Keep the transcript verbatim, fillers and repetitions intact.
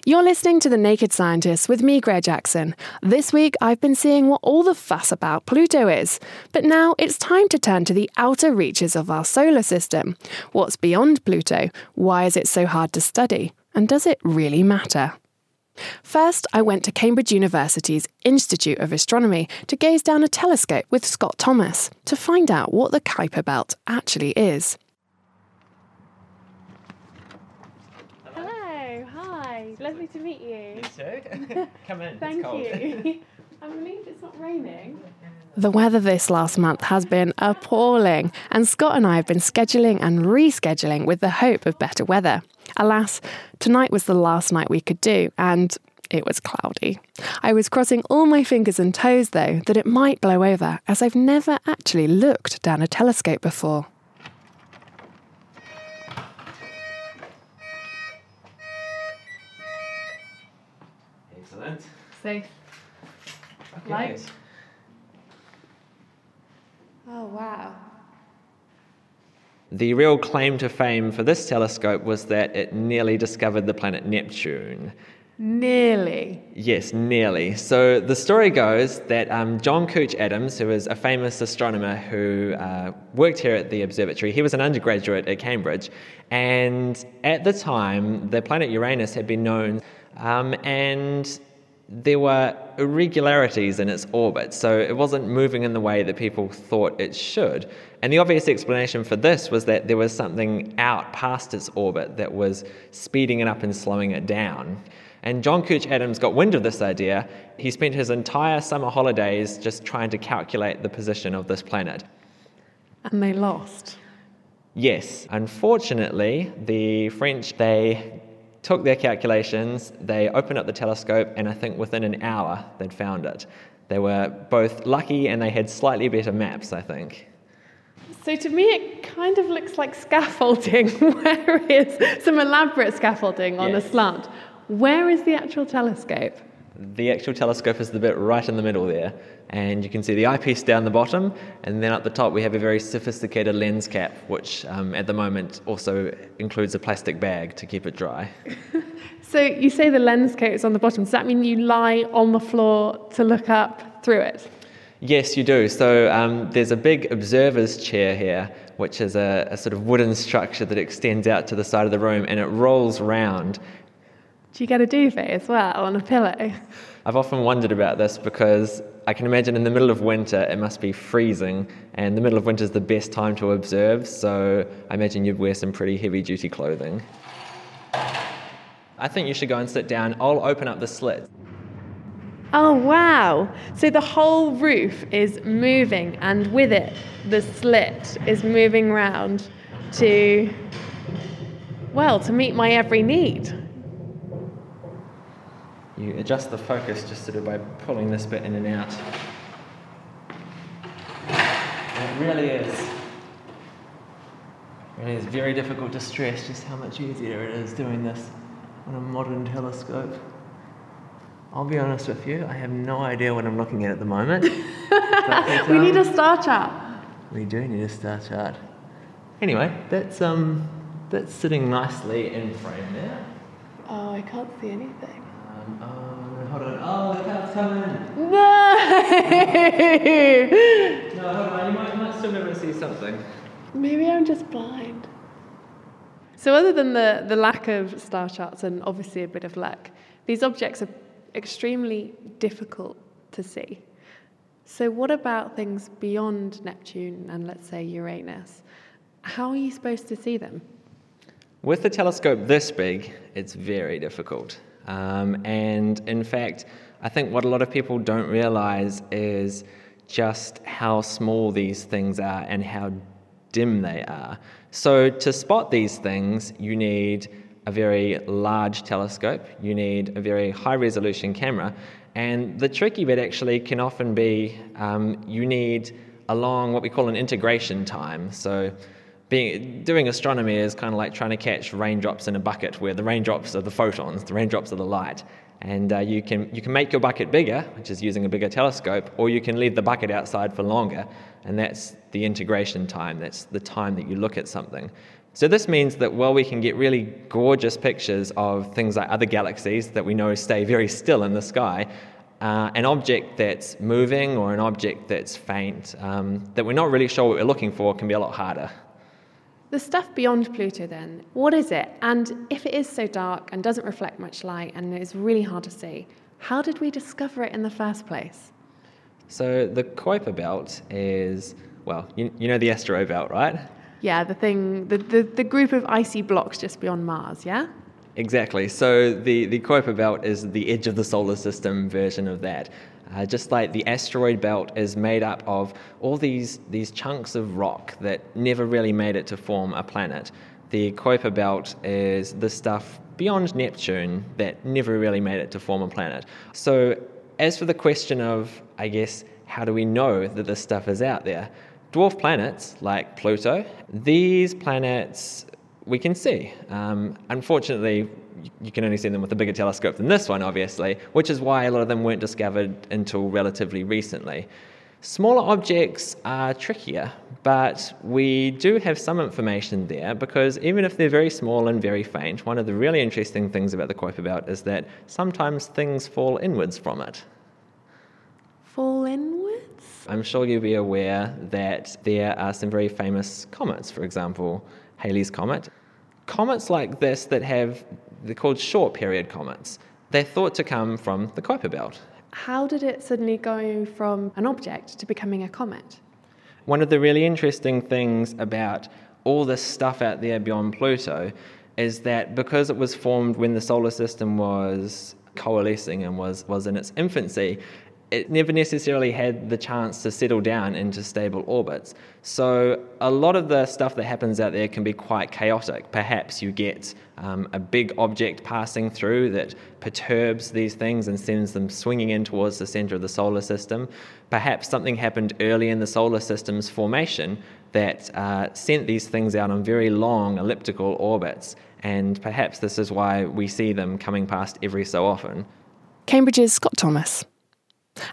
You're listening to The Naked Scientists with me, Greer Jackson. This week, I've been seeing what all the fuss about Pluto is. But now it's time to turn to the outer reaches of our solar system. What's beyond Pluto? Why is it so hard to study? And does it really matter? First, I went to Cambridge University's Institute of Astronomy to gaze down a telescope with Scott Thomas to find out what the Kuiper Belt actually is. Hello, hi, lovely to meet you. You too. Come in. Thank it's cold. you. I'm relieved it's not raining. The weather this last month has been appalling, and Scott and I have been scheduling and rescheduling with the hope of better weather. Alas, tonight was the last night we could do, and it was cloudy. I was crossing all my fingers and toes, though, that it might blow over, as I've never actually looked down a telescope before. Excellent. Safe. Okay. Light. Oh, wow. The real claim to fame for this telescope was that it nearly discovered the planet Neptune. Nearly. Yes, nearly. So the story goes that um, John Couch Adams, who is a famous astronomer who uh, worked here at the observatory, he was an undergraduate at Cambridge, and at the time, the planet Uranus had been known, um, and there were irregularities in its orbit, so it wasn't moving in the way that people thought it should. And the obvious explanation for this was that there was something out past its orbit that was speeding it up and slowing it down. And John Couch Adams got wind of this idea. He spent his entire summer holidays just trying to calculate the position of this planet. And they lost. Yes, unfortunately, the French, they took their calculations, they opened up the telescope, and I think within an hour they'd found it. They were both lucky and they had slightly better maps, I think. So to me it kind of looks like scaffolding, where is some elaborate scaffolding on Yes. a slant. Where is the actual telescope? The actual telescope is the bit right in the middle there, and you can see the eyepiece down the bottom, and then at the top we have a very sophisticated lens cap, which um, at the moment also includes a plastic bag to keep it dry. So you say the lens coat is on the bottom. Does that mean you lie on the floor to look up through it? Yes, you do. So um, there's a big observer's chair here, which is a, a sort of wooden structure that extends out to the side of the room, and it rolls round. Do you get a duvet as well on a pillow? I've often wondered about this because I can imagine in the middle of winter it must be freezing, and the middle of winter is the best time to observe, so I imagine you'd wear some pretty heavy-duty clothing. I think you should go and sit down. I'll open up the slit. Oh, wow. So the whole roof is moving, and with it, the slit is moving round to, well, to meet my every need. You adjust the focus just sort of by pulling this bit in and out. And it really is. It really is very difficult to stress just how much easier it is doing this on a modern telescope. I'll be honest with you, I have no idea what I'm looking at at the moment. But, We um, need a star chart. We do need a star chart. Anyway, that's um, that's sitting nicely in frame there. Oh, I can't see anything. Um, oh, hold on. Oh, the cloud's coming. No! No, hold on. You might, you might still be able to see something. Maybe I'm just blind. So other than the, the lack of star charts and obviously a bit of luck, these objects are extremely difficult to see. So what about things beyond Neptune and, let's say, Uranus? How are you supposed to see them? With a telescope this big, it's very difficult. Um, and in fact, I think what a lot of people don't realize is just how small these things are and how dim they are. So to spot these things, you need a very large telescope, you need a very high-resolution camera, and the tricky bit actually can often be um, you need a long, what we call an integration time. So being, doing astronomy is kind of like trying to catch raindrops in a bucket, where the raindrops are the photons, the raindrops are the light. And uh, you can you can make your bucket bigger, which is using a bigger telescope, or you can leave the bucket outside for longer, and that's the integration time. That's the time that you look at something. So this means that while we can get really gorgeous pictures of things like other galaxies that we know stay very still in the sky, uh, an object that's moving or an object that's faint, um, that we're not really sure what we're looking for, can be a lot harder. The stuff beyond Pluto then, what is it? And if it is so dark and doesn't reflect much light and is really hard to see, how did we discover it in the first place? So the Kuiper Belt is, well, you, you know the asteroid belt, right? Yeah, the thing, the, the, the group of icy blocks just beyond Mars, yeah? Exactly. So the, the Kuiper Belt is the edge of the solar system version of that. Uh, just like the asteroid belt is made up of all these, these chunks of rock that never really made it to form a planet, the Kuiper Belt is the stuff beyond Neptune that never really made it to form a planet. So as for the question of, I guess, how do we know that this stuff is out there? Dwarf planets like Pluto, these planets we can see. Um, unfortunately, you can only see them with a bigger telescope than this one, obviously, which is why a lot of them weren't discovered until relatively recently. Smaller objects are trickier, but we do have some information there because even if they're very small and very faint, one of the really interesting things about the Kuiper Belt is that sometimes things fall inwards from it. Fall inwards? I'm sure you'll be aware that there are some very famous comets, for example, Halley's Comet. Comets like this that have, they're called short period comets. They're thought to come from the Kuiper Belt. How did it suddenly go from an object to becoming a comet? One of the really interesting things about all this stuff out there beyond Pluto is that because it was formed when the solar system was coalescing and was, was in its infancy, it never necessarily had the chance to settle down into stable orbits. So a lot of the stuff that happens out there can be quite chaotic. Perhaps you get um, a big object passing through that perturbs these things and sends them swinging in towards the center of the solar system. Perhaps something happened early in the solar system's formation that uh, sent these things out on very long elliptical orbits. And perhaps this is why we see them coming past every so often. Cambridge's Scott Thomas.